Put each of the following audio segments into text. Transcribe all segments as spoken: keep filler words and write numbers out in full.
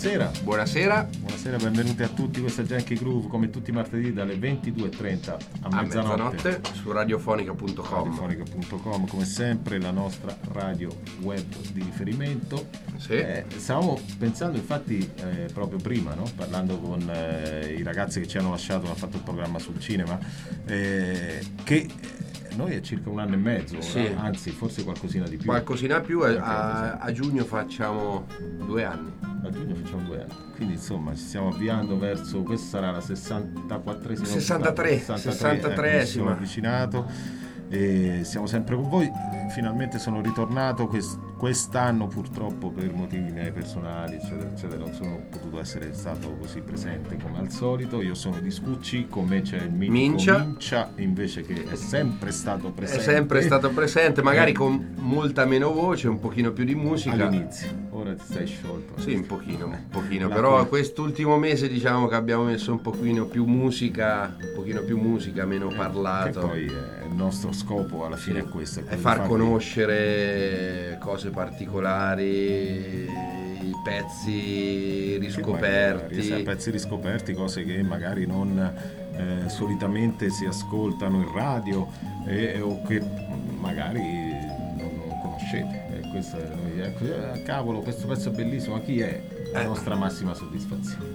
buonasera. Buonasera. Buonasera, benvenuti a tutti. Questa è Janky Groove, come tutti i martedì dalle ventidue e trenta a, a mezzanotte, mezzanotte su radiofonica punto com. radiofonica punto com, come sempre la nostra radio web di riferimento. Sì. Eh, stavamo pensando infatti eh, proprio prima, no? parlando con eh, i ragazzi che ci hanno lasciato, hanno fatto il programma sul cinema, eh, che noi è circa un anno e mezzo, sì. ora, anzi forse qualcosina di più. Qualcosina più, a, a giugno facciamo due anni. A giugno facciamo due anni, quindi insomma ci stiamo avviando verso, questa sarà la sessantaquattresima sessantatré sessantatreesima. Ecco, siamo avvicinato e siamo sempre con voi. Finalmente sono ritornato quest- quest'anno, purtroppo per motivi miei personali eccetera eccetera non sono potuto essere stato così presente come al solito. Io sono di Scucci, con me c'è il mitico Mincia. Mincia invece, che è sempre stato presente, È sempre stato presente, magari eh. con molta meno voce, un pochino più di musica all'inizio. Ora ti sei sciolto. Sì, un pochino, un pochino, La però cui- quest'ultimo mese diciamo che abbiamo messo un pochino più musica, un pochino più musica, meno Eh, parlato. Che poi è il nostro scopo alla fine Sì. è questo, è È quello far di farvi- conoscere cose particolari, i pezzi riscoperti. Sì, pezzi riscoperti, cose che magari non eh, solitamente si ascoltano in radio eh, o che magari non, non conoscete. E questo è, noi, ecco, eh, cavolo, questo pezzo è bellissimo, ma chi è? La Ecco. nostra massima soddisfazione.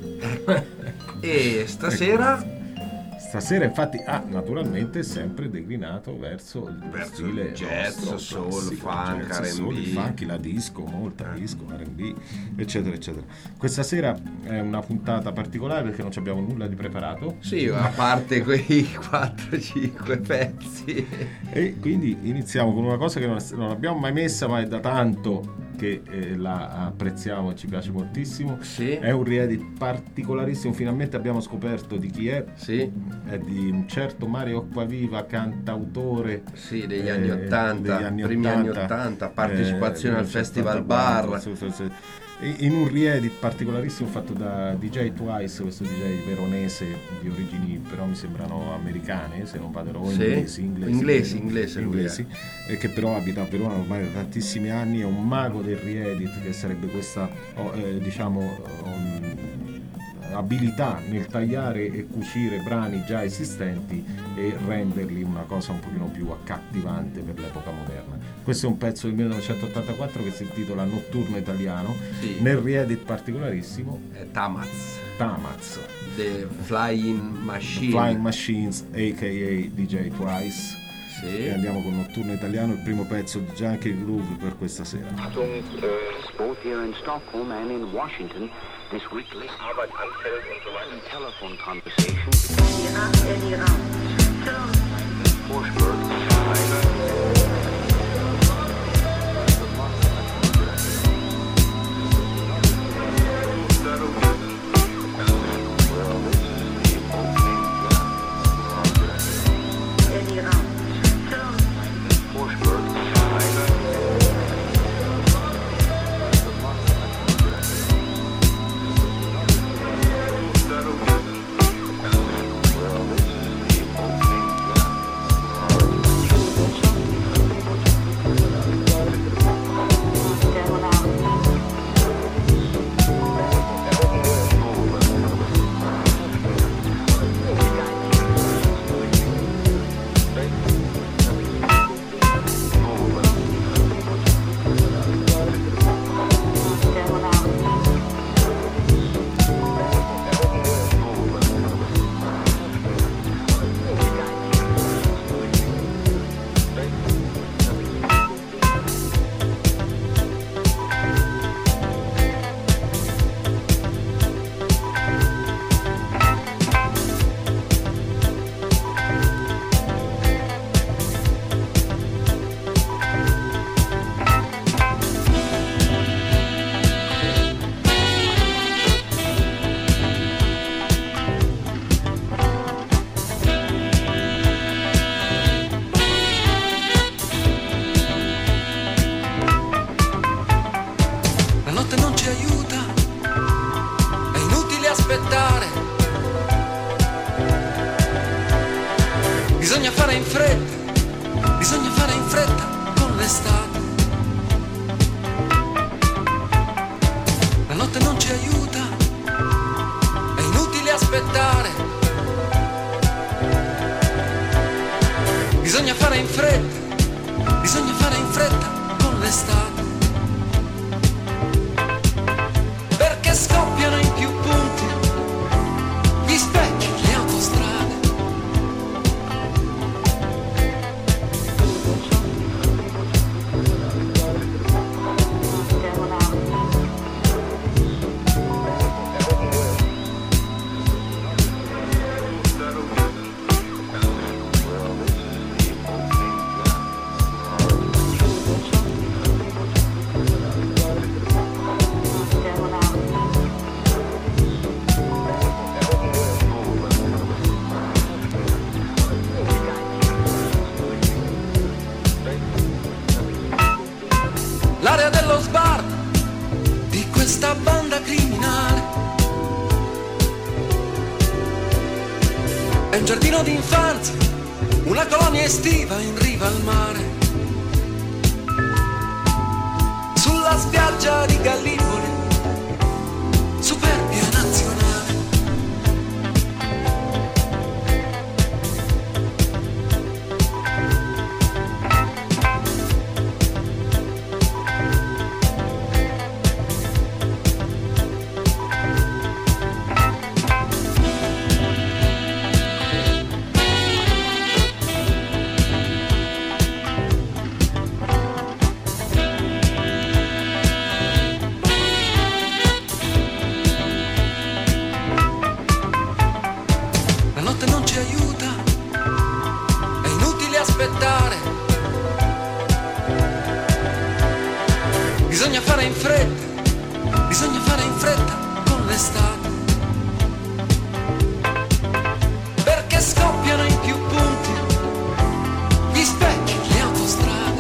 E stasera Stasera infatti ha ah, naturalmente sempre declinato verso il Verso stile il jazz, nostro, soul, classico, funk, jazz, R and B. soul, funky, la disco, molta disco, R and B, eccetera eccetera. Questa sera è una puntata particolare perché non ci abbiamo nulla di preparato. sì, a parte quei quattro cinque pezzi. E quindi iniziamo con una cosa che non, non abbiamo mai messa, ma è da tanto che eh, la apprezziamo e ci piace moltissimo. Sì. È un re-edit particolarissimo, finalmente abbiamo scoperto di chi è. Sì, È di un certo Mario Acquaviva, cantautore sì, degli eh, anni ottanta, degli anni primi ottanta, anni ottanta, partecipazione eh, al Festival Bar. sì, sì, sì. In un re-edit particolarissimo fatto da D J Twice, questo D J veronese di origini però mi sembrano americane, se non vado o Sì. inglesi, inglesi, Inglesi, inglese lui inglesi, e che però abita a Verona ormai da tantissimi anni. È un mago del re-edit, che sarebbe questa oh, eh, diciamo um, abilità nel tagliare e cucire brani già esistenti e renderli una cosa un pochino più accattivante per l'epoca moderna. Questo è un pezzo del millenovecentottantaquattro che si intitola Notturno Italiano, Sì. nel re-edit particolarissimo È Tamaz, Tamaz, The Flying Machine. Flying Machines aka D J Twice. Sì. E andiamo con Notturno Italiano, il primo pezzo di Janky Groove per questa sera. Both here in Stockholm and in Washington this week listen to telephone conversation between Bisogna fare in fretta, bisogna fare in fretta con l'estate. La notte non ci aiuta aspettare. Bisogna fare in fretta, bisogna fare in fretta con l'estate, perché scoppiano in più punti gli specchi, le autostrade. L'area dello sbarco di questa banda criminale è un giardino d'infanzia, una colonia estiva in riva al mare. Sulla spiaggia di Gallipoli, superbia nazionale. Bisogna fare in fretta, bisogna fare in fretta con l'estate, perché scoppiano in più punti gli specchi, le autostrade.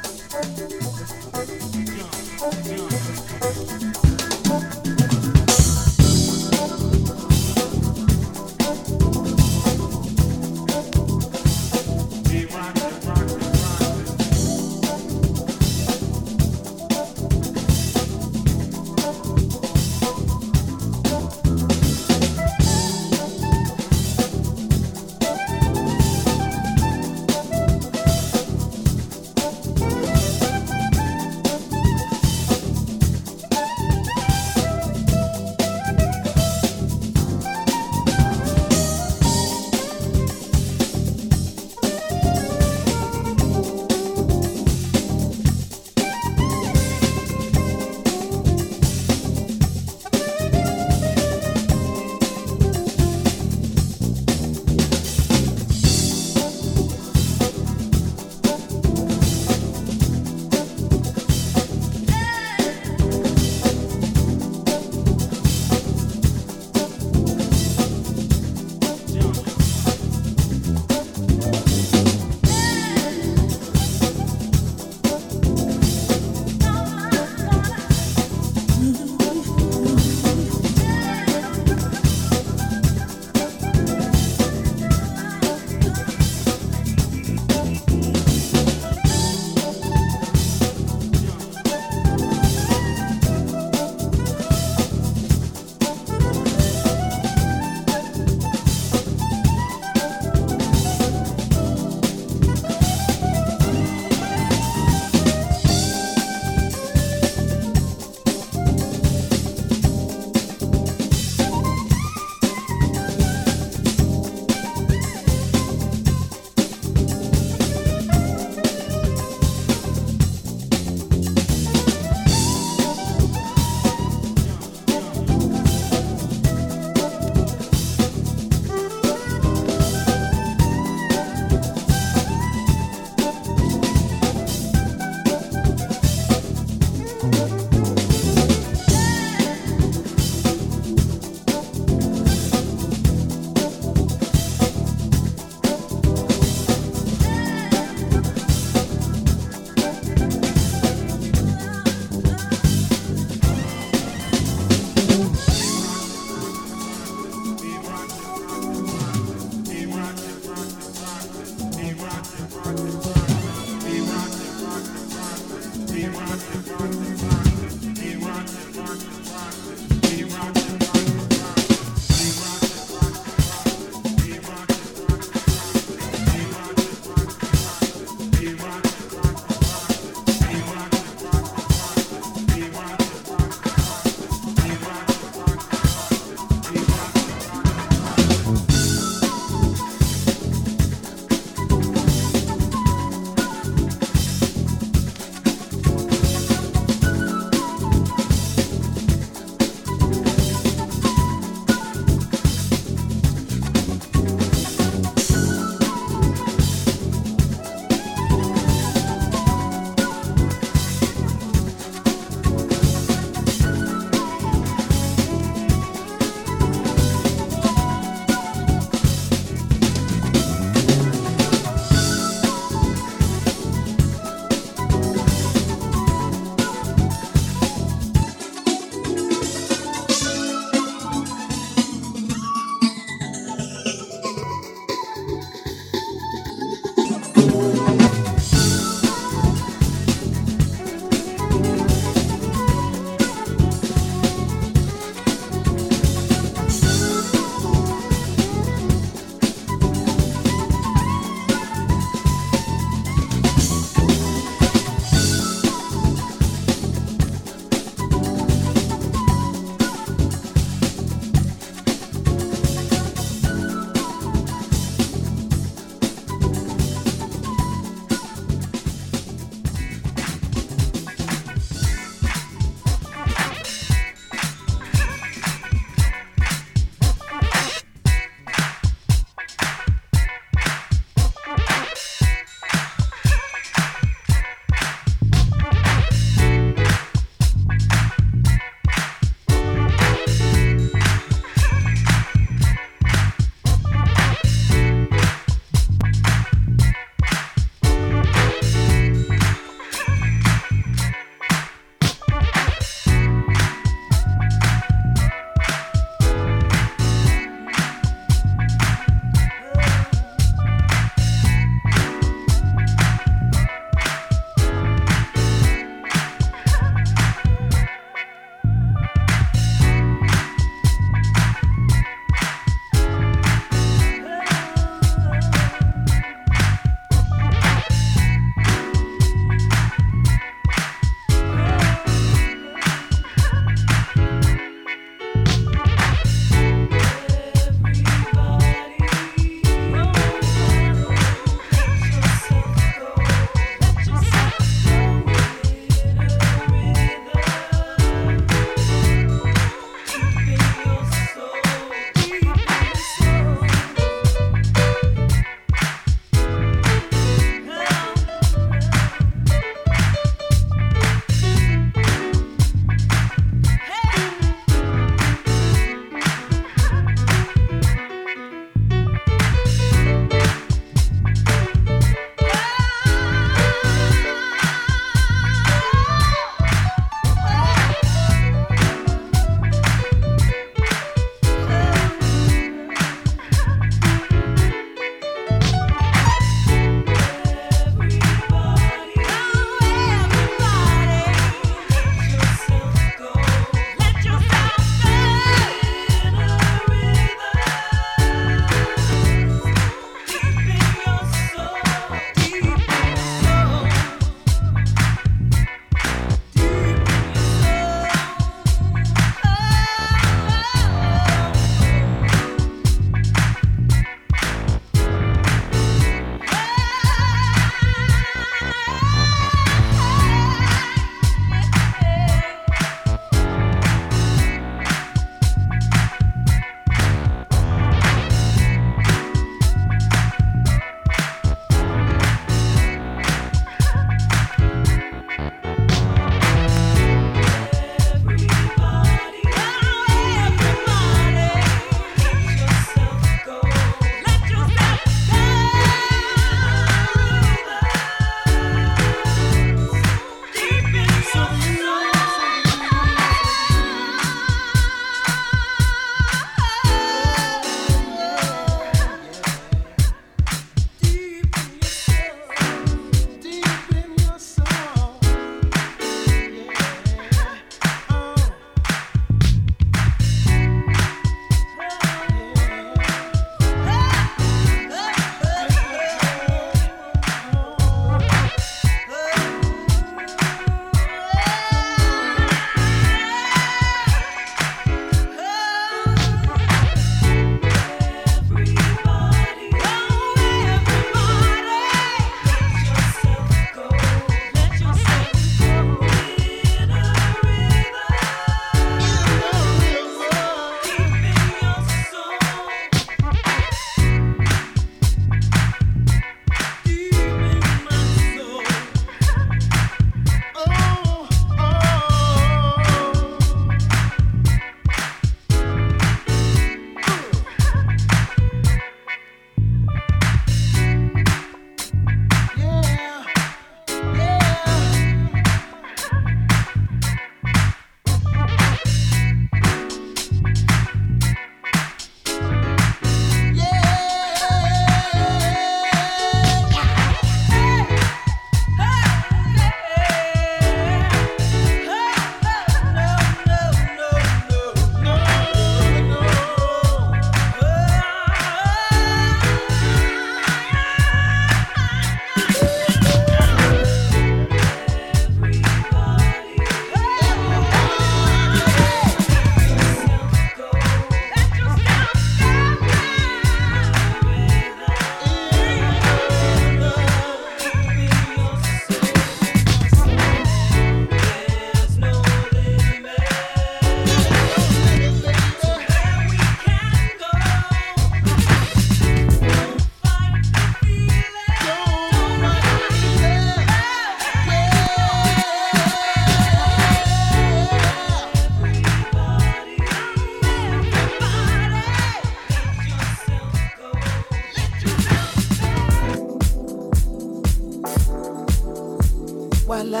Voila.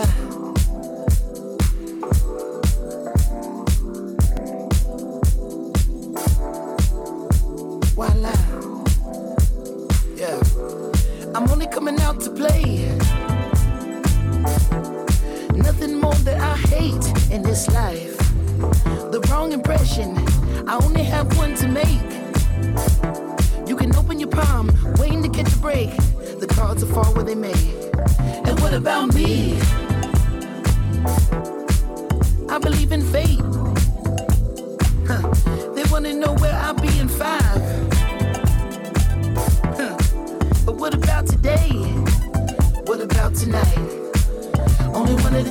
Voila. Yeah. I'm only coming out to play. Nothing more that I hate in this life. The wrong impression, I only have one to make. You can open your palm, waiting to catch a break. The cards will fall where they may. And what about me? I believe in fate. Huh. They wanna know where I'll be in five. Huh. But what about today? What about tonight? Only one at a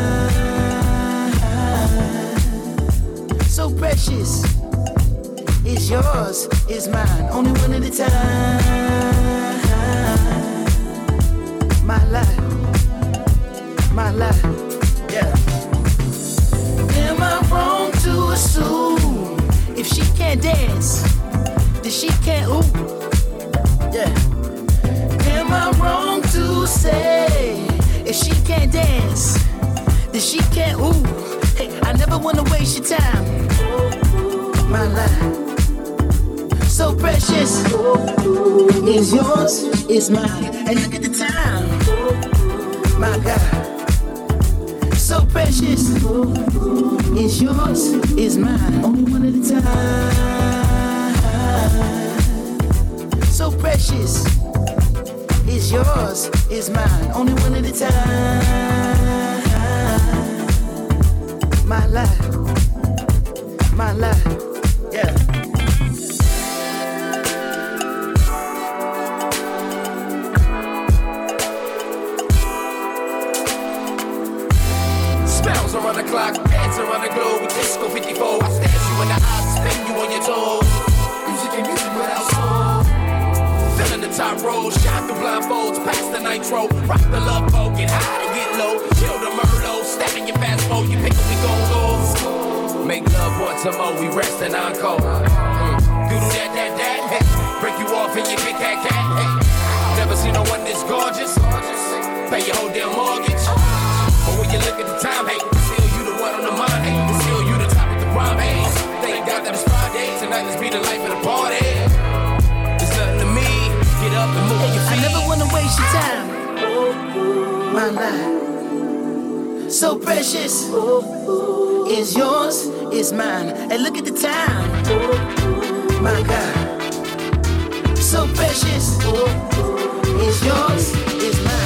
time. So precious. It's yours, it's mine. Only one at a time. My life, my life, yeah. Am I wrong to assume if she can't dance, then she can't ooh? Yeah. Am I wrong to say if she can't dance, then she can't ooh? Hey, I never wanna waste your time. My life, so precious, is yours, is mine. And look at the time, my God. So precious, is yours, is mine. Only one at a time. So precious, is yours, is mine. Only one at a time. My life, my life, yeah. Around the clock, dance around the globe with Disco fifty-four. I stare you in the eyes, spin you on your toes. Music and music without soul. Filling the top rows, shine through blindfolds, past the nitro. Rock the love boat, get high to get low. Chill the Merlot, step in your fast mode. You pick up, we gon' go. Make love once a more, we rest and encore. Mm. Do that, that, that, hey. Break you off and you get that cat, hey. Never seen no one this gorgeous. Pay your whole damn mortgage. But when you look at the time, hey, still you the one on the mind, hey, still you the top of the prime, hey. Thank God that it's Friday, tonight let's be the life of the party. It's nothing to me, get up and move your feet. I never wanna waste your time. My life, so precious, is yours, is mine. And look at the time, my God. So precious, is yours, is mine.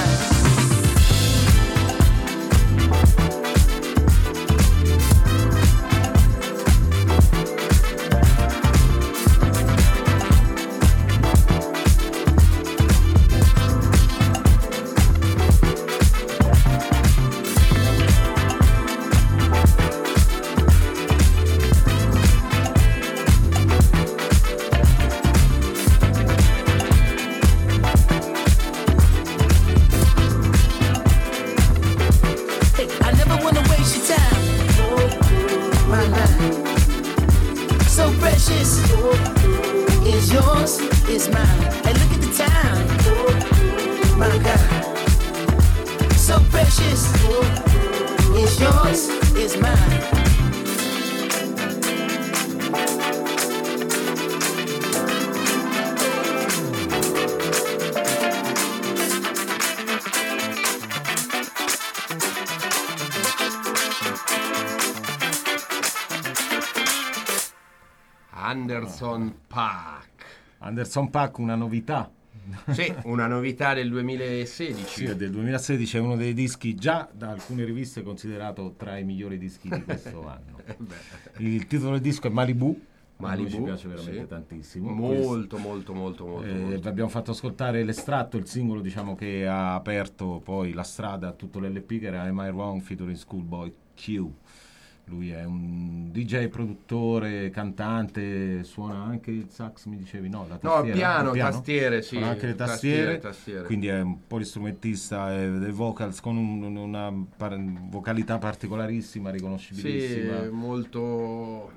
Anderson .Paak. Anderson .Paak, una novità. Sì, una novità del duemilasedici. Sì, del duemilasedici, è uno dei dischi già da alcune riviste considerato tra i migliori dischi di questo anno. Il titolo del disco è Malibu. Malibu, ci piace veramente sì. tantissimo. Molto, molto, molto, molto, eh, molto. Vi abbiamo fatto ascoltare l'estratto, il singolo, diciamo, che ha aperto poi la strada a tutto l'L P, che era Am I Wrong featuring Schoolboy Q. Lui è un D J, produttore, cantante, suona anche il sax, mi dicevi, no? La tastiera, No, piano, il piano? tastiere, sì. Suona anche le tastiere, tastiere, tastiere. quindi è un polistrumentista eh, dei vocals con un- una par- vocalità particolarissima, riconoscibilissima. Sì, molto...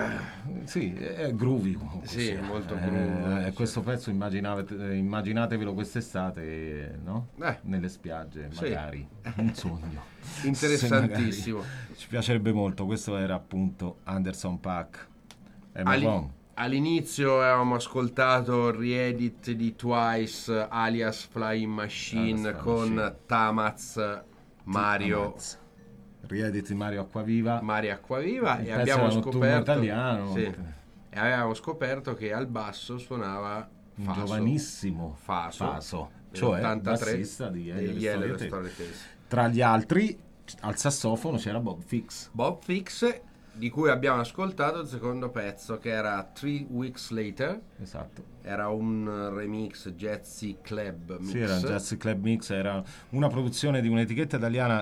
Sì, è groovy comunque. Sì, sia. molto Eh, groovy, eh, sì. questo pezzo immaginate- immaginatevelo quest'estate, no? Eh. Nelle spiagge, Sì. magari. Un sogno. Interessantissimo. Se magari ci piacerebbe molto. Questo era appunto Anderson .Paak. Am I All'i- wrong? all'inizio avevamo ascoltato il re-edit di Twice alias Flying Machine Alias Flying con Machine. Tamaz, Mario, Amaz. Riedit di Mario Acquaviva. Mario Acquaviva Il e pezzo abbiamo era notturno scoperto italiano. sì, e avevamo scoperto che al basso suonava Un Faso. giovanissimo Faso, cioè ottantatré bassista di Elio degli Le Elio Storie Le Tese. Storie Tese. Tra gli altri, al sassofono c'era Bob Fix. Bob Fix, di cui abbiamo ascoltato il secondo pezzo che era Three Weeks Later, Esatto. era un remix Jazzy Club mix. Sì, era un Jazz Club Mix, era una produzione di un'etichetta italiana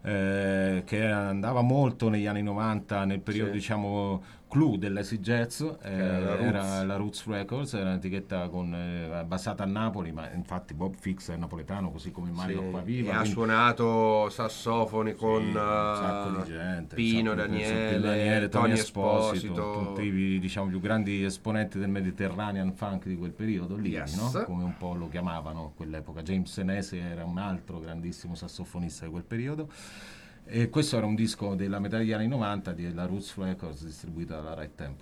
eh, che andava molto negli anni novanta, nel periodo Sì. diciamo clou dell'acid jazz, eh, era la Roots. era la Roots Records, era un'etichetta con, eh, basata a Napoli, ma infatti Bob Fix è napoletano, così come Mario Sì, Acquaviva. e ha quindi- suonato sassofoni con Sì, un sacco eh, di gente, Pino un sacco di- Daniele, Pino Daniele, Tony Tony Esposito, Esposito. tutti i diciamo più grandi esponenti del Mediterranean funk di quel periodo lì, Yes. no? Come un po' lo chiamavano a quell'epoca. James Senese era un altro grandissimo sassofonista di quel periodo. E questo era un disco della metà degli anni novanta della Roots Records distribuita dalla Right Tempo.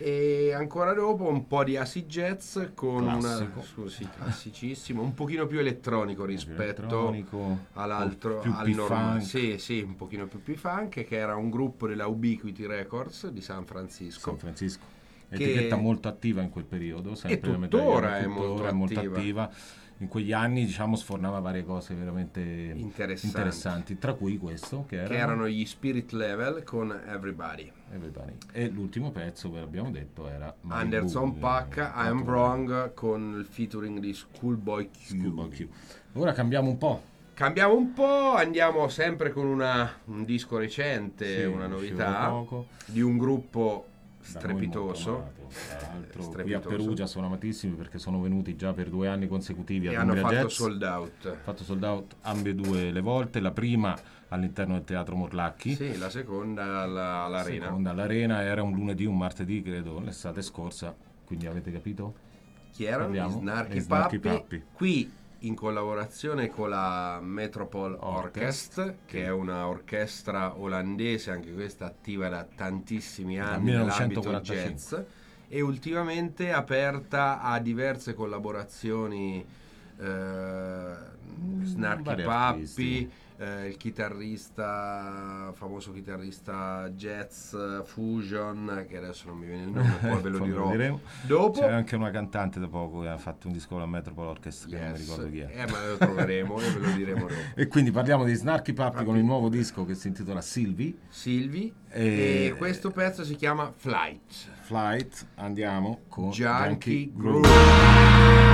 E ancora dopo un po' di acid jazz con Classico. una scusi, classicissimo, un pochino più elettronico rispetto elettronico, all'altro, più al normale. P-funk. Sì, sì, un pochino più P-funk, che era un gruppo della Ubiquity Records di San Francisco. San Francisco. Che- Etichetta molto attiva in quel periodo, sempre nella metà degli tuttora anni, è molto tuttora è molto attiva. attiva. In quegli anni diciamo sfornava varie cose veramente Interessanti. interessanti, tra cui questo che, Che erano gli Spirit Level con Everybody. Everybody. E l'ultimo pezzo che abbiamo detto era My Anderson Boo, .Paak, eh, I'm Wrong con il featuring di Schoolboy Q. Schoolboy Q. Ora cambiamo un po'. Cambiamo un po', andiamo sempre con una, un disco recente, Sì, una uscito novità da poco. di un gruppo Da noi molto strepitoso. amato, tra l'altro qui a Strepitoso. Perugia sono amatissimi perché sono venuti già per due anni consecutivi E ad hanno Umbria fatto Jazz. sold out. fatto sold out ambedue le volte, la prima all'interno del Teatro Morlacchi, Sì, la seconda alla- all'Arena. seconda all'Arena, era un lunedì, un martedì credo, l'estate scorsa, quindi avete capito? Chi erano? Parliamo? Gli Snarky Gli Snarky Puppy. Puppy. Qui in collaborazione con la Metropole Orchest, Orchest, che è una orchestra olandese, anche questa attiva da tantissimi anni Dal nell'ambito millenovecentoquarantacinque. jazz, e ultimamente aperta a diverse collaborazioni, eh, Snarky vari Puppy, artisti. eh, il chitarrista, famoso chitarrista jazz fusion, che adesso non mi viene il nome, poi ve lo Poi dirò diremo. dopo. C'è anche una cantante da poco che ha fatto un disco con la Metropole Orchestra, che non mi Yes. ricordo chi è. Eh, ma lo troveremo e ve lo diremo dopo. E quindi parliamo di Snarky Puppy Puppy. con il nuovo disco che si intitola Sylvie. Silvi E- e questo pezzo si chiama Flight. Flight, andiamo con Junkie Junkie Groove.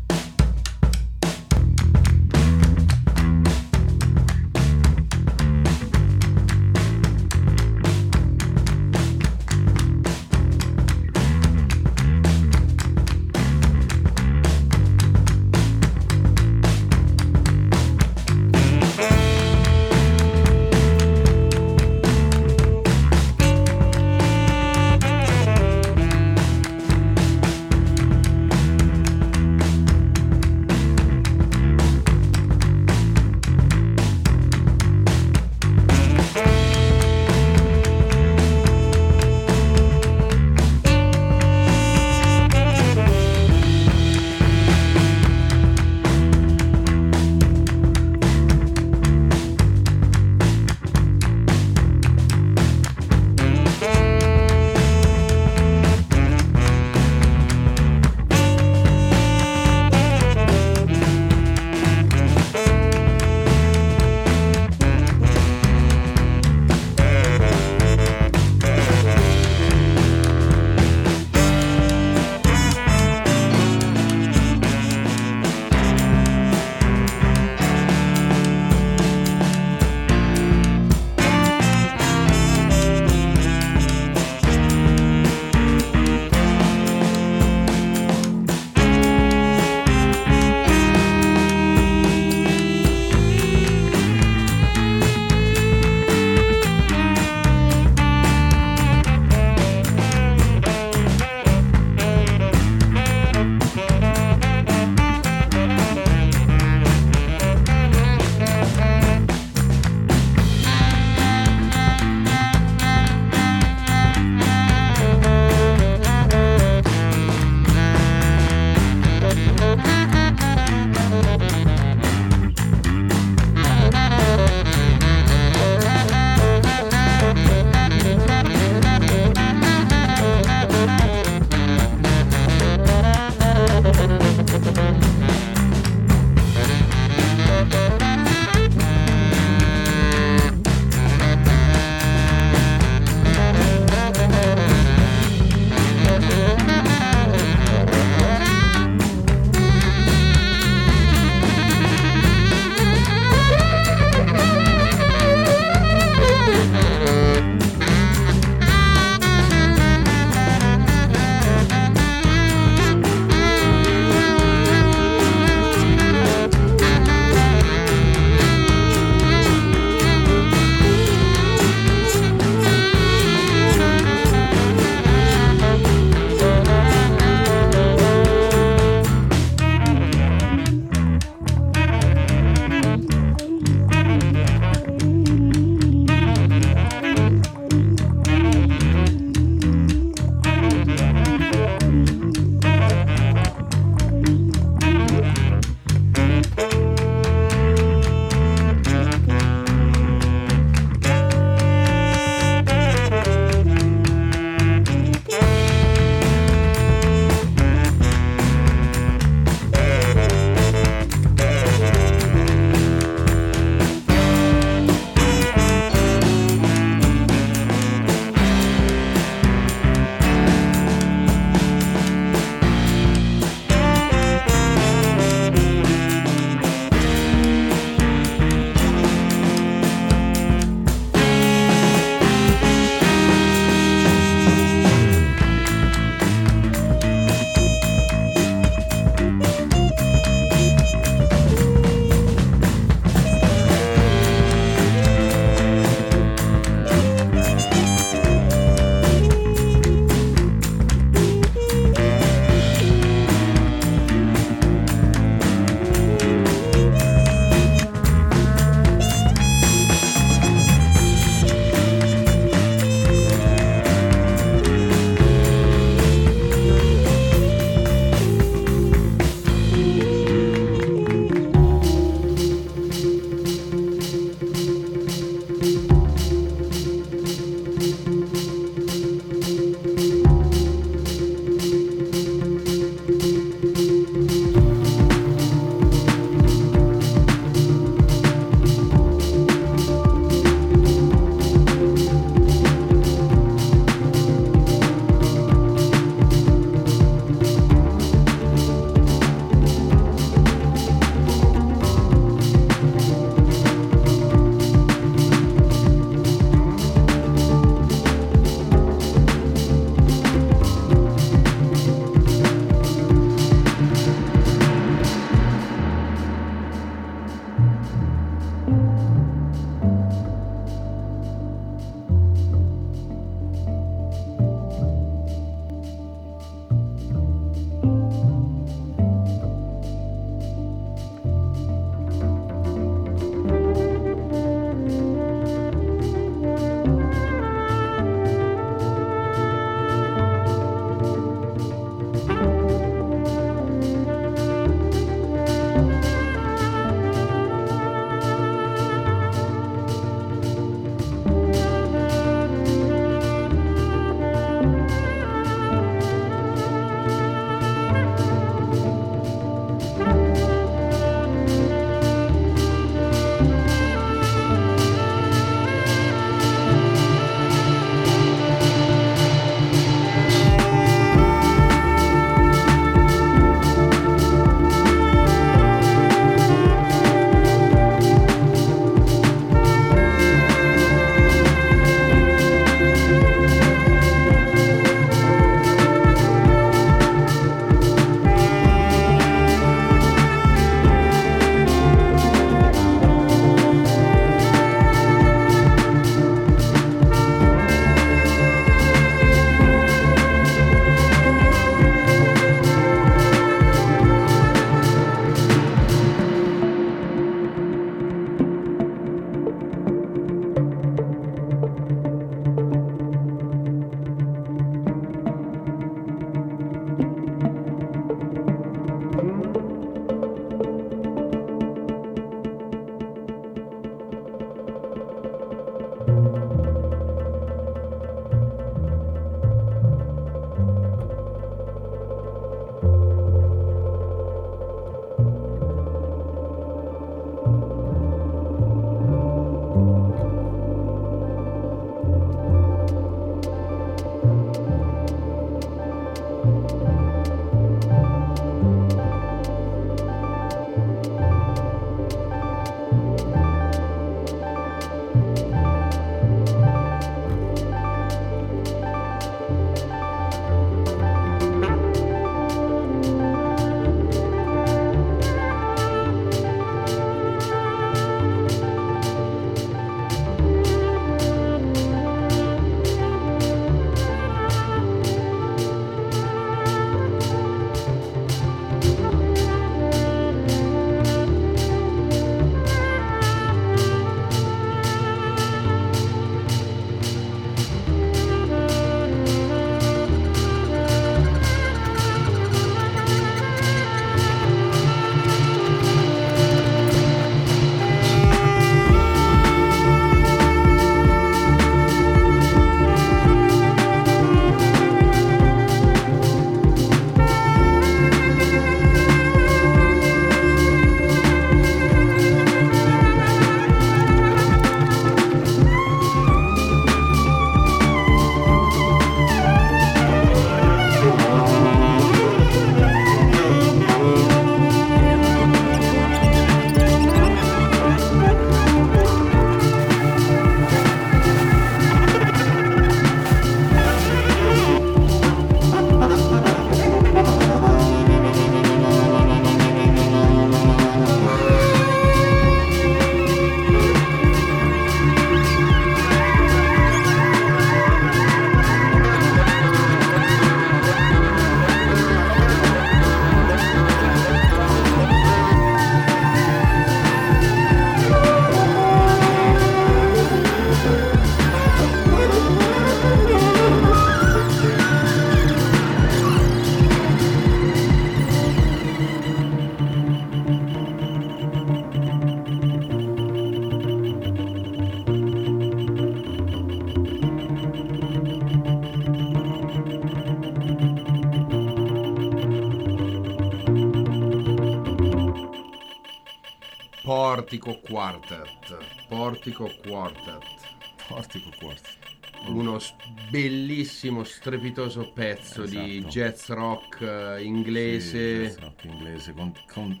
Portico Quartet, Portico Quartet, Portico Quartet. Uno s- bellissimo, strepitoso pezzo Esatto. di jazz rock eh, inglese. Sì, jazz rock inglese, con, con-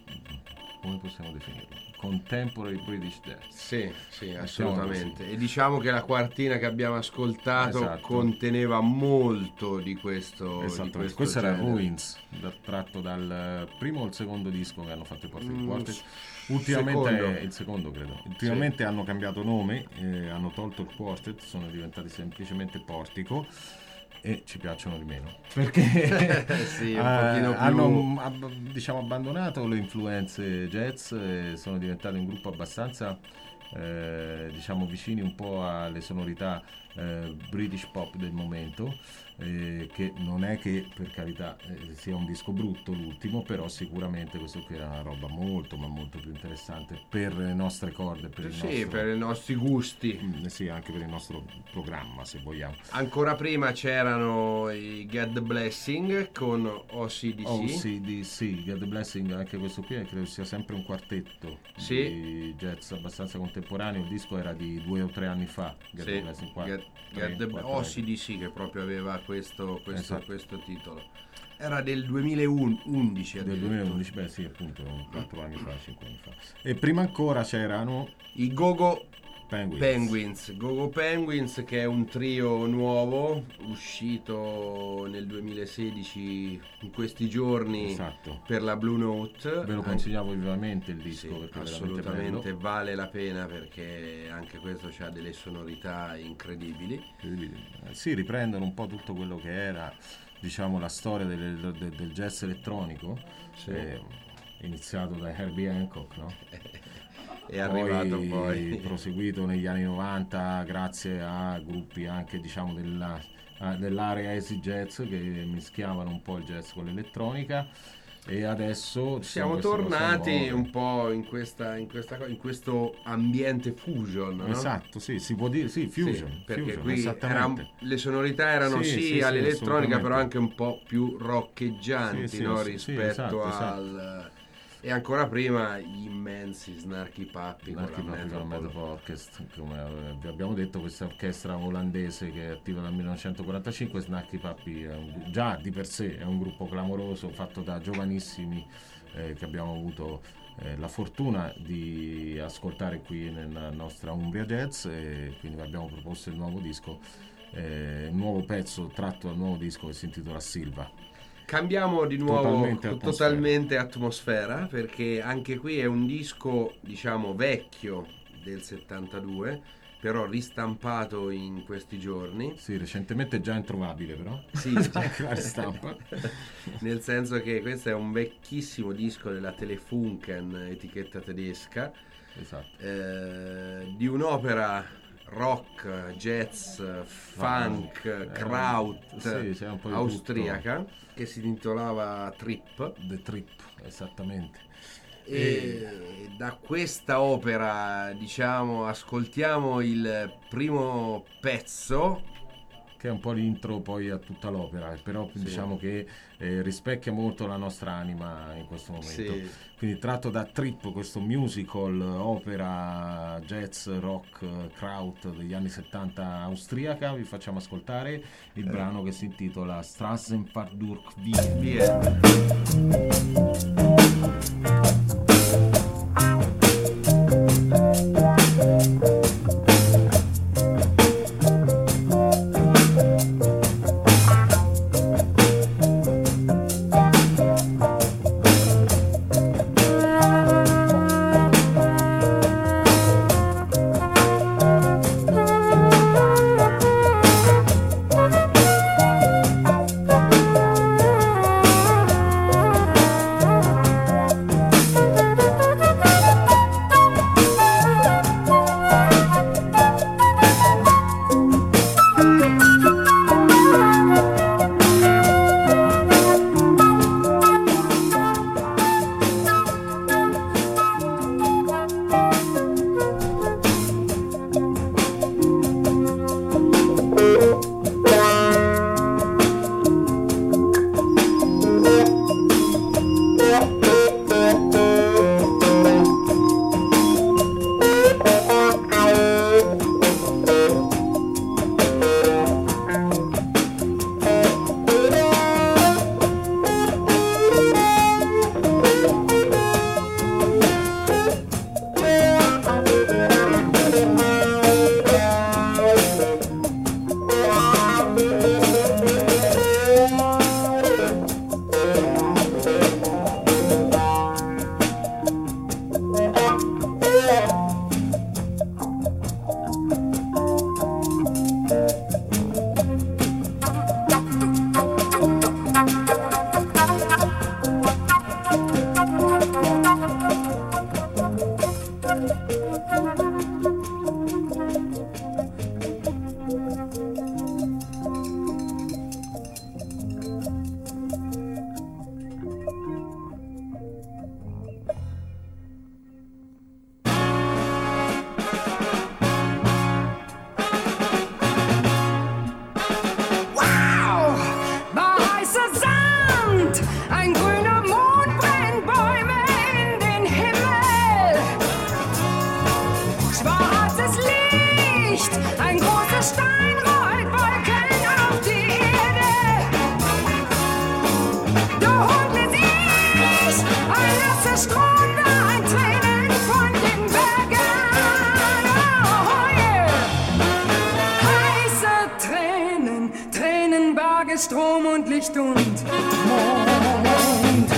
come possiamo definirlo? Contemporary British Jazz. Sì, sì, Diciamo assolutamente. così. E diciamo che la quartina che abbiamo ascoltato Esatto. conteneva molto di questo. Di Esattamente. questo Questo era genere. Ruins, da- tratto dal primo o il secondo disco che hanno fatto i Portico Mm, Quartet. s- Ultimamente secondo. è il secondo, credo. Ultimamente hanno cambiato nome, eh, hanno tolto il Quartet, sono diventati semplicemente Portico e ci piacciono di meno. Perché Sì, un eh, pochino più- hanno mm, ab- diciamo abbandonato le influenze jazz e sono diventati un gruppo abbastanza eh, diciamo vicini un po' alle sonorità eh, British pop del momento, eh, che non è che per carità eh, sia un disco brutto l'ultimo, però sicuramente questo qui era una roba molto ma molto più interessante per le nostre corde, per il Sì, nostro per i nostri gusti. Mm, sì, anche per il nostro programma, se vogliamo. Ancora prima c'erano i Get the Blessing con O C D C. O C D C, Get the Blessing, anche questo qui credo sia sempre un quartetto Sì. di jazz abbastanza contemporaneo. Il disco era di due o tre anni fa. Get the Sì, Blessing, qua- Get- tre, Get the- quattro O anni. C D C che proprio aveva questo, questo, Esatto. questo titolo. Era del duemilaundici. Del addirittura. duemilaundici, beh sì, appunto, quattro anni fa, cinque anni fa. E prima ancora c'erano I Go-Go Penguins. Penguins, Go-Go Penguins, che è un trio nuovo uscito nel duemilasedici in questi giorni Esatto. per la Blue Note. Ve lo consigliamo vivamente il Sì, disco perché è veramente assolutamente bello. vale la pena, perché anche questo ha delle sonorità incredibili. Eh, sì, riprendono un po' tutto quello che era, diciamo, la storia del, del- del jazz elettronico, Sì. eh, iniziato da Herbie Hancock, no? È arrivato poi. proseguito negli anni novanta grazie a gruppi anche, diciamo, della, a- dell'area acid jazz che mischiavano un po' il jazz con l'elettronica, e adesso ci Siamo sono queste cose tornati nuove. un po' in, questa, in, questa, co- in questo ambiente fusion, no? Esatto, sì, si può dire, sì, fusion, Sì, perché fusion, qui esattamente. era- le sonorità erano Sì, sì, sì, sì, all'elettronica, assolutamente. però anche un po' più roccheggianti, Sì, sì, no? sì, rispetto esatto, esatto. al, E ancora prima gli immensi Snarky Puppy con Snarky la Puppy con la Metropole. Metropole Orchestra, come eh, vi abbiamo detto, questa orchestra olandese che è attiva dal millenovecentoquarantacinque. Snarky Puppy è un- già di per sé è un gruppo clamoroso, fatto da giovanissimi, eh, che abbiamo avuto eh, la fortuna di ascoltare qui nella nostra Umbria Jazz, e quindi vi abbiamo proposto il nuovo disco, eh, un nuovo pezzo tratto dal nuovo disco che si intitola Silva. Cambiamo di nuovo Totalmente atmosfera. totalmente atmosfera, perché anche qui è un disco, diciamo, vecchio del settantadue, però ristampato in questi giorni. Sì, recentemente già introvabile, però. Sì, Anche la ristampa. nel senso che questo è un vecchissimo disco della Telefunken, etichetta tedesca, Esatto. eh, di un'opera rock, jazz, funk, Eh, kraut, sì, c'è un po' di austriaca, che si intitolava Trip. The Trip, esattamente. E da questa opera, diciamo, ascoltiamo il primo pezzo, Che è un po' l'intro poi a tutta l'opera, però Sì. diciamo che eh, rispecchia molto la nostra anima in questo momento. Sì. Quindi tratto da Trip, questo musical, opera jazz, rock, eh, kraut degli anni settanta austriaca, vi facciamo ascoltare il brano che si intitola Strassenfahrt durch Wien. via. Strom und Licht und Mond.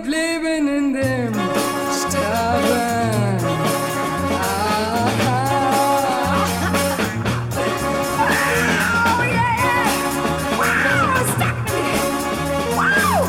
ich leben in dem Tavern. Oh yeah! Wow! Stop me! Wow!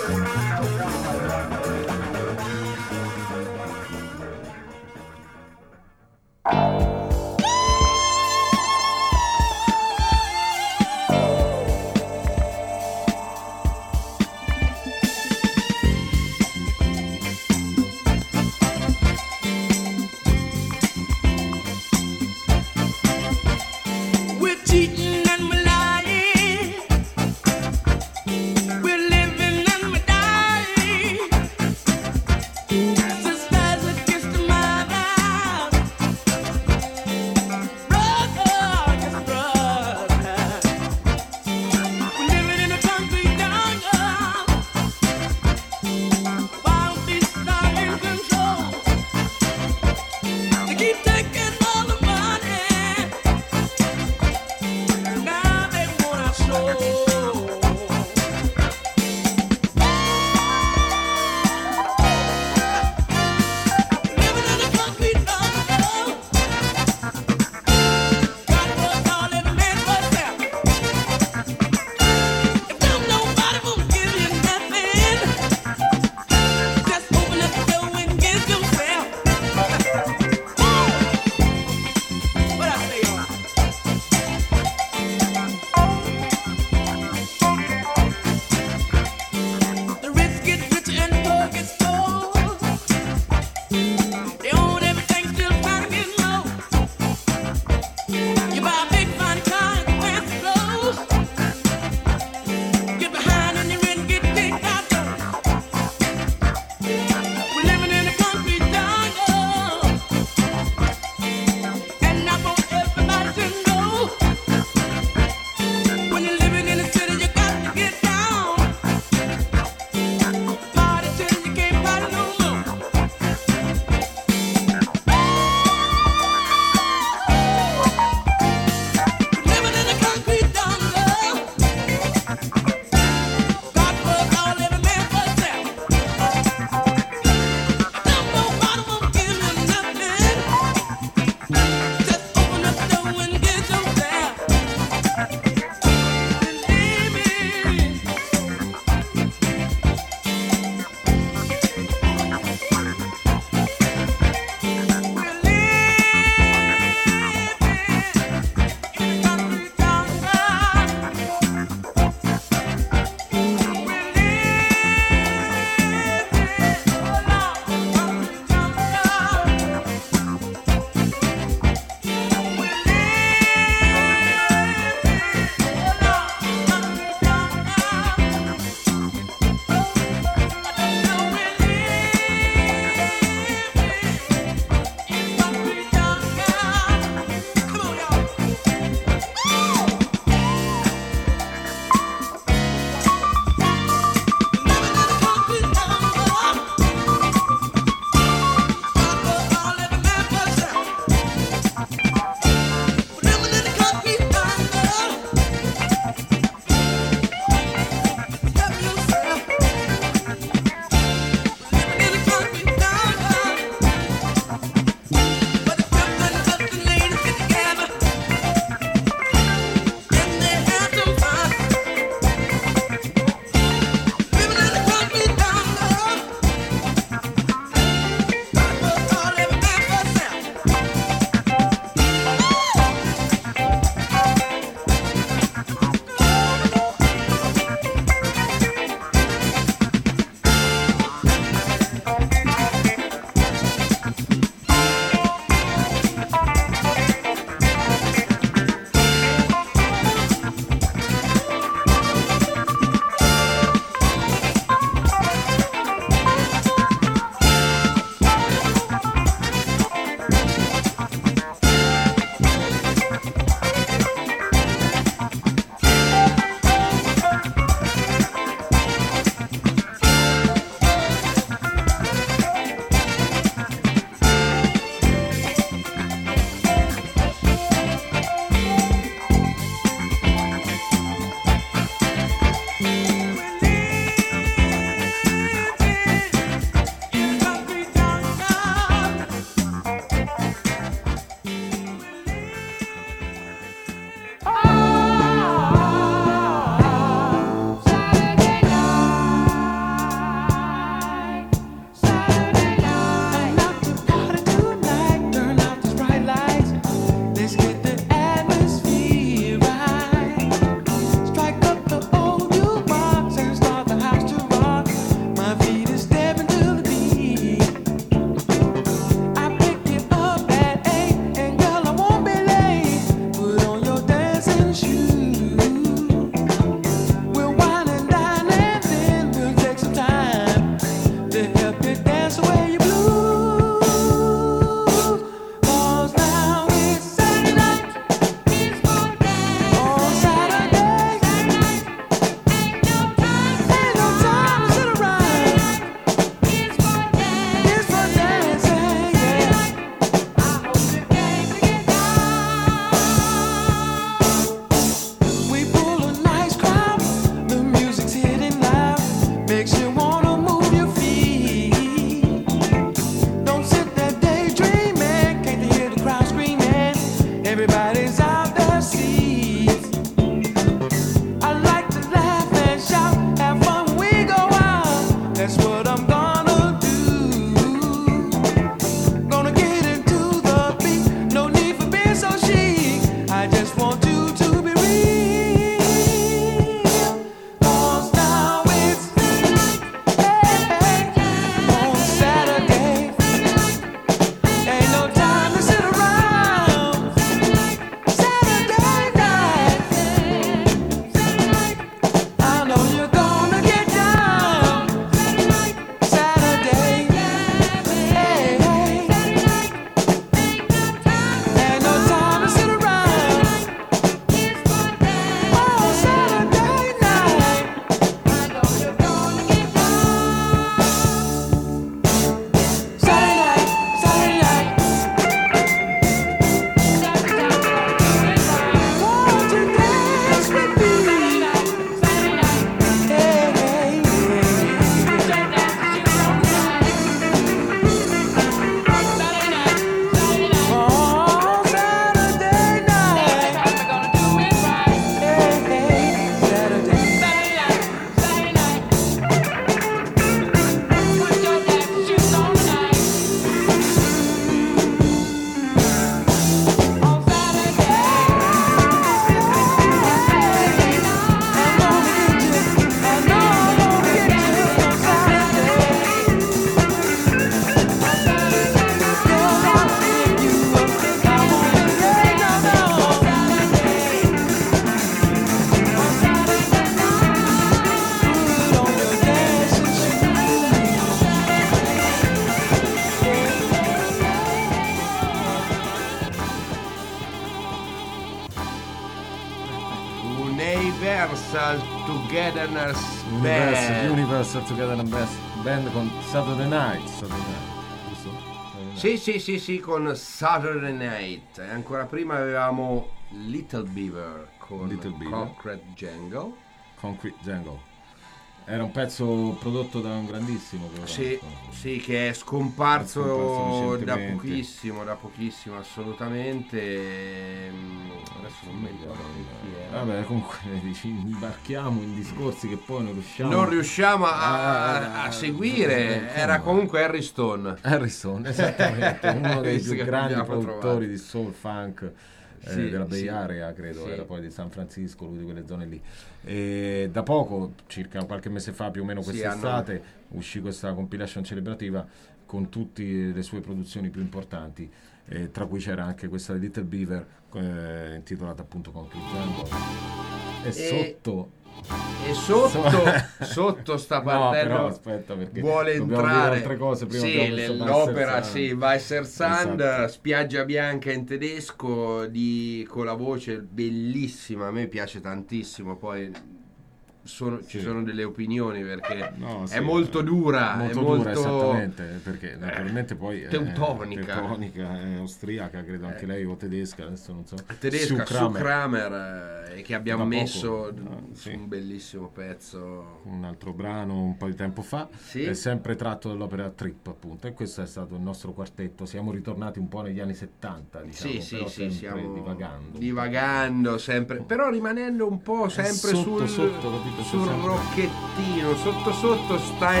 Universal Togetherness Universal, Band. Universal Togetherness Band, band con Saturday Night, Saturday Night, giusto? Saturday Night. Sì, sì, sì, sì, con Saturday Night. E ancora prima avevamo Little Beaver con Little Beaver. Concrete Jungle. Concrete Jungle. Era un pezzo prodotto da un grandissimo però, Sì, insomma. sì, che è scomparso, È scomparso da recentemente. pochissimo, da pochissimo assolutamente. Ehm, Adesso non mi ricordo chi era. Vabbè, comunque dici, imbarchiamo in discorsi che poi non riusciamo Non riusciamo a, a- Ah, a seguire. Era comunque Harry Stone. Harrison, esattamente, uno dei Visto più che grandi abbiamo produttori trovato. di soul funk eh, Sì, della Bay sì, Area, credo, sì. era poi di San Francisco, lui di quelle zone lì. E da poco, circa qualche mese fa più o meno Sì, quest'estate, uscì questa compilation celebrativa con tutte le sue produzioni più importanti, eh, tra cui c'era anche questa di Little Beaver eh, intitolata appunto Concrete Jungle. E, E- sotto E sotto, sotto sta No, partendo. però aspetta, perché vuole dobbiamo entrare. dire altre cose prima sì, abbiamo le- messo l'opera, Weißer Sand. sì, Weißer Sand, Esatto. Spiaggia Bianca in tedesco di, con la voce bellissima. A me piace tantissimo. Poi sono- ci Sì. sono delle opinioni perché No, sì, è molto dura, molto è dura, molto esattamente, perché naturalmente poi è teutonica. teutonica, è austriaca, credo anche lei, o tedesca, adesso non so. tedesca, Sue su Kramer, Kramer, eh, che abbiamo Da poco, messo no, su sì. un bellissimo pezzo. un altro brano un po' di tempo fa, Sì. è sempre tratto dall'opera Trip, appunto, e questo è stato il nostro quartetto. Siamo ritornati un po' negli anni settanta, diciamo, Sì, sì, però sì, sempre siamo divagando. divagando sempre, però rimanendo un po' sempre sotto, sul, sotto, capito? sul Sempre- rocchettino, sotto sotto stai,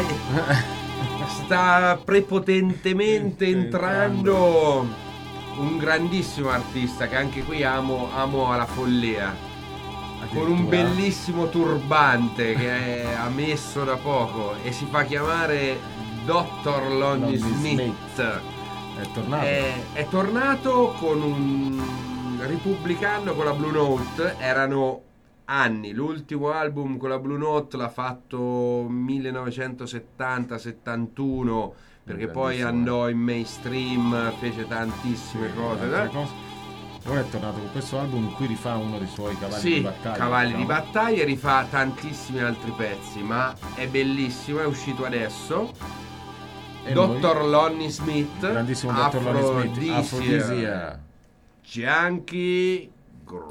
sta prepotentemente entrando un grandissimo artista che anche qui amo, amo alla follia, con un Addirittura. bellissimo turbante che ha messo da poco e si fa chiamare dottor Lonnie Lonnie Smith. Smith. È tornato. È, è tornato con un ripubblicando con la Blue Note. Erano anni, l'ultimo album con la Blue Note l'ha fatto millenovecentosettanta settantuno, perché poi Grandissimo, andò in mainstream, fece tantissime cose, Altre eh? cose. Ora è tornato con questo album in cui rifà uno dei suoi cavalli Sì, di battaglia. cavalli no? di battaglia, rifà tantissimi altri pezzi, ma è bellissimo, è uscito adesso. E dottor Lonnie Smith, Grandissimo dottor Lonnie Smith, Aphrodisia, Aphrodisia. Junkie Groove.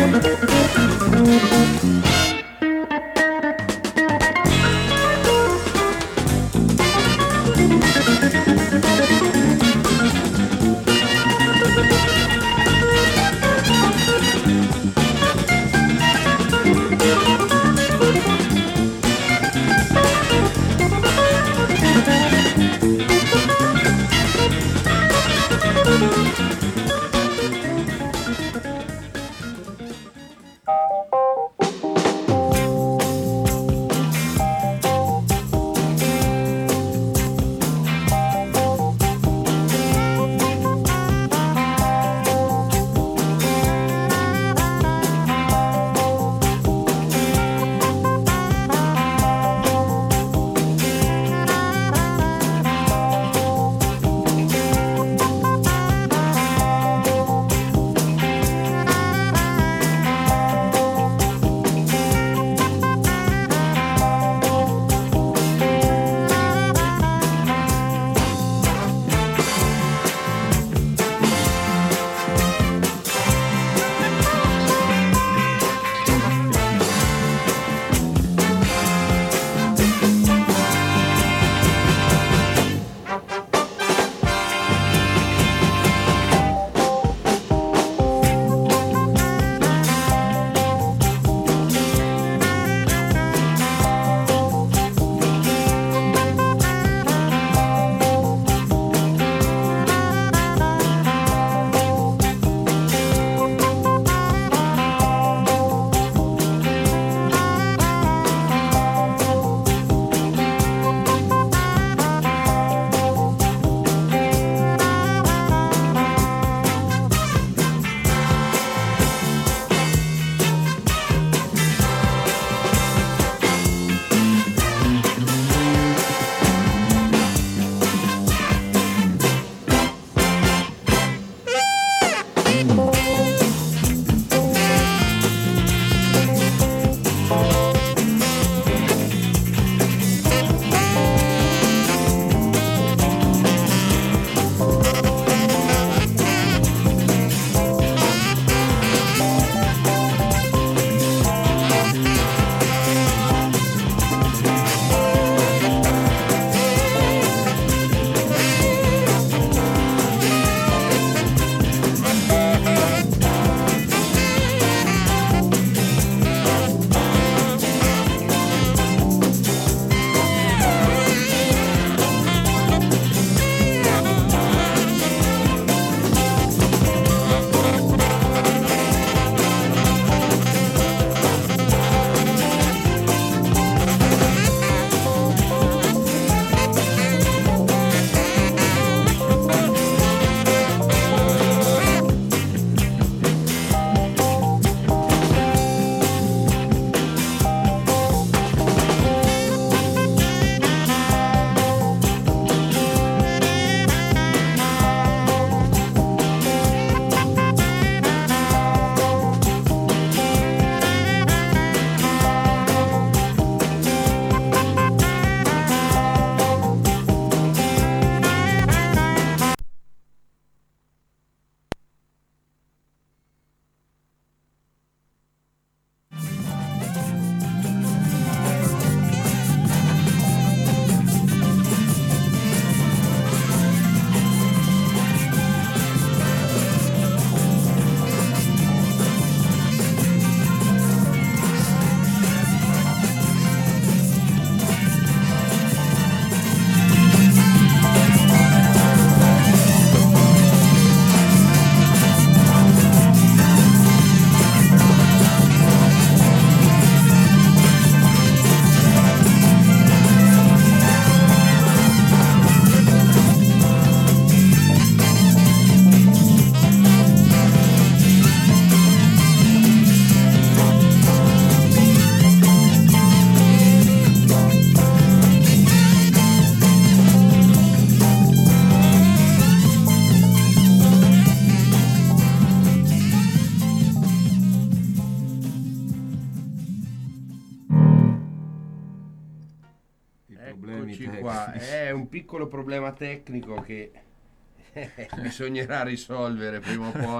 Eccoci qua, è un piccolo problema tecnico che bisognerà risolvere prima o poi,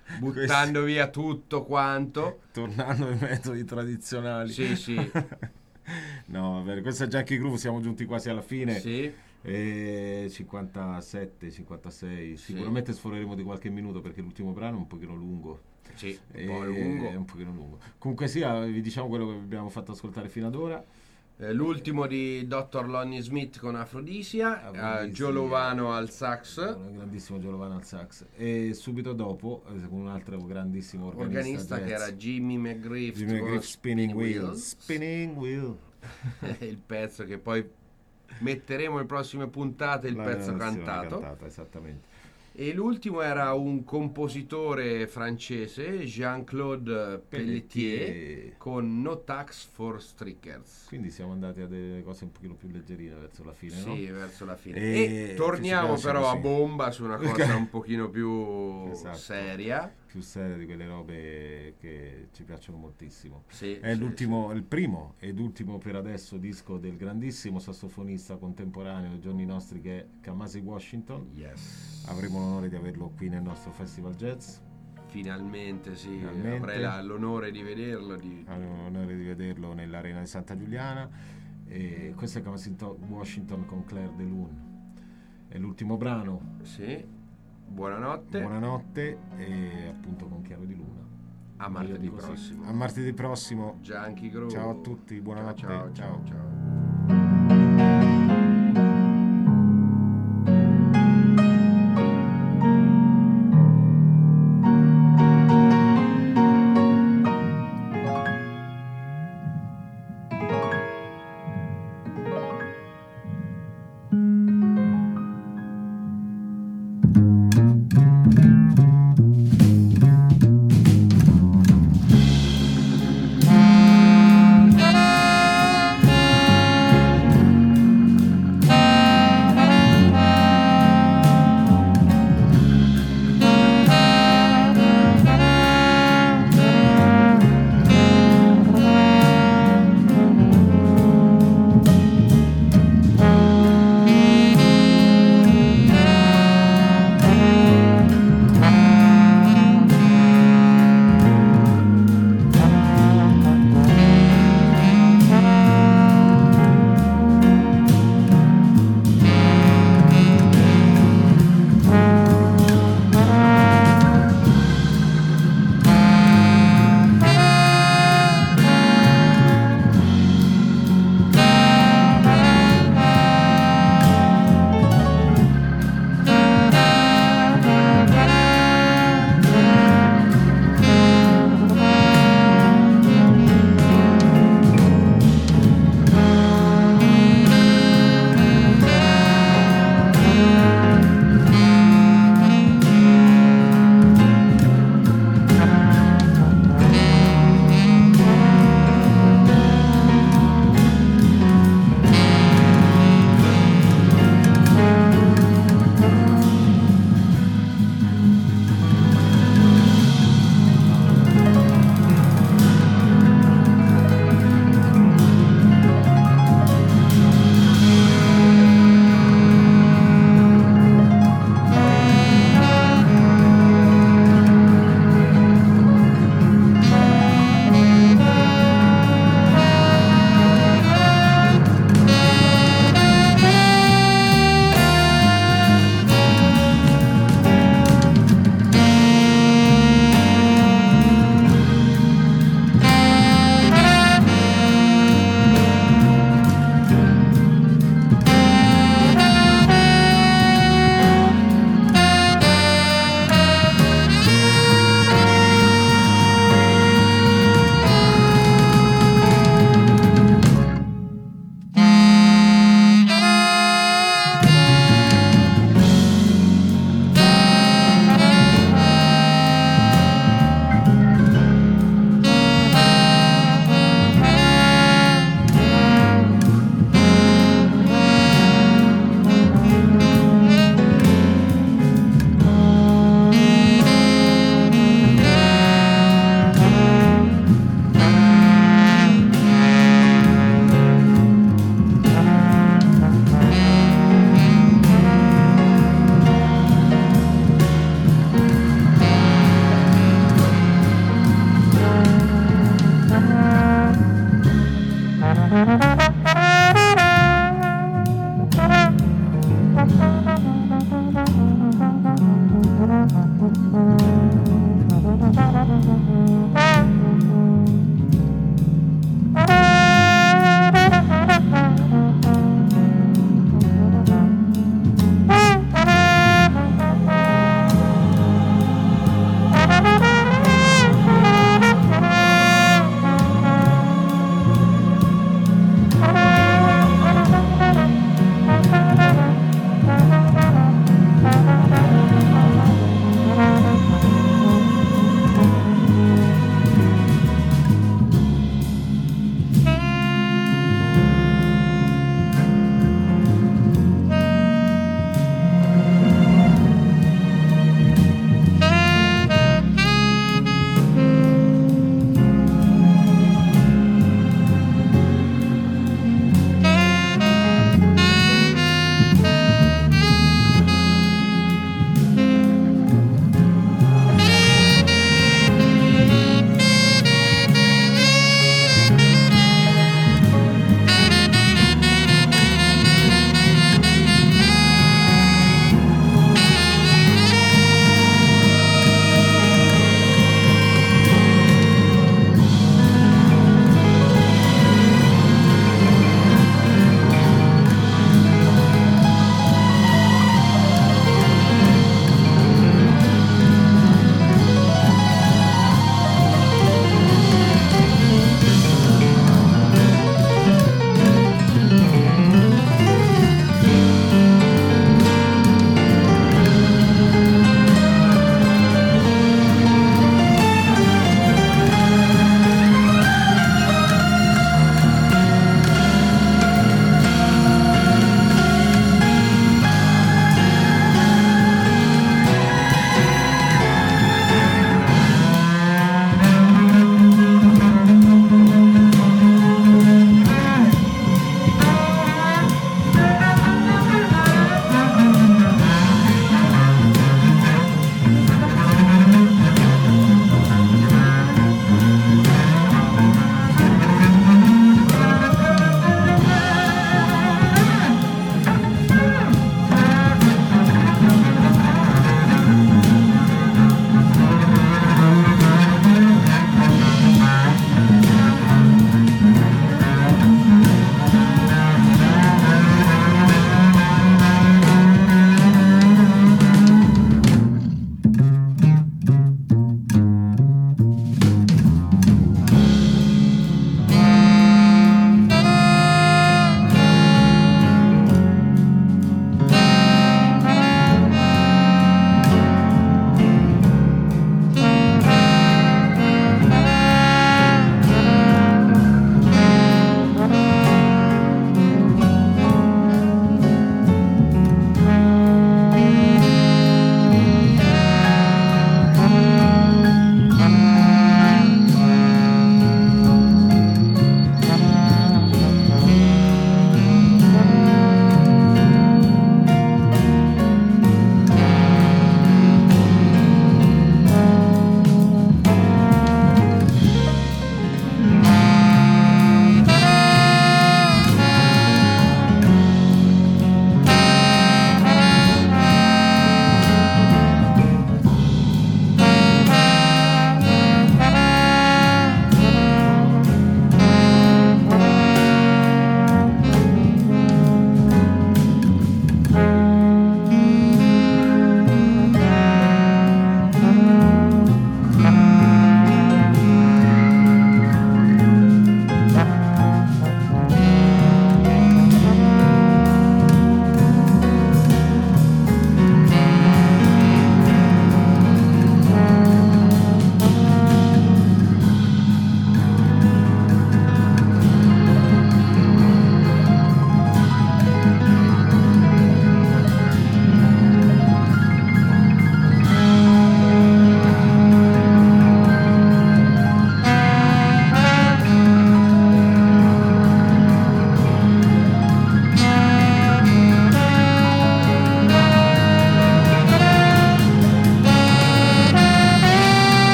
buttando via tutto quanto, tornando ai metodi tradizionali. sì sì No, vabbè, questa è Junkie Groove, siamo giunti quasi alla fine. sì. E cinquantasette cinquantasei, sicuramente sforeremo di qualche minuto perché l'ultimo brano è un pochino lungo. Sì, un E- po' lungo. è un pochino lungo. Comunque sia, vi diciamo quello che abbiamo fatto ascoltare fino ad ora. Eh, l'ultimo di dottor Lonnie Smith con Afrodisia, Afrodisia. eh, Gio Lovano al sax, Un grandissimo Giovanni al sax. E subito dopo, eh, con un altro grandissimo organista, organista che jazz, era Jimmy McGriff, Jimmy con Griff, Spinning Wheel. Wheels. Spinning Wheel. Il pezzo che poi metteremo le prossime puntate, il La pezzo versione cantato. cantata, esattamente. E l'ultimo era un compositore francese, Jean-Claude Pelletier, Pelletier. con No Tax for Strickers. Quindi siamo andati a delle cose un pochino più leggerine verso la fine, no? Sì, verso la fine. E E, torniamo ci piace però a così. bomba su una cosa un pochino più Esatto. seria. Più seria di quelle robe che ci piacciono moltissimo. Sì, È sì, l'ultimo, il primo ed ultimo per adesso disco del grandissimo sassofonista contemporaneo dei giorni nostri che è Kamasi Washington. sì. Yes. Avremo l'onore di averlo qui nel nostro Festival Jazz. Finalmente, sì, Finalmente. avrei la- l'onore di vederlo. Di... Avremo l'onore di vederlo nell'Arena di Santa Giuliana. E questo è Kamasi Washington con Claire de Lune. È l'ultimo brano. Sì. Buonanotte. Buonanotte e appunto con Chiaro di Luna. A Io martedì dico sì. prossimo. A martedì prossimo. Junkie Groove. Ciao a tutti, buonanotte. Ciao, ciao, ciao, ciao.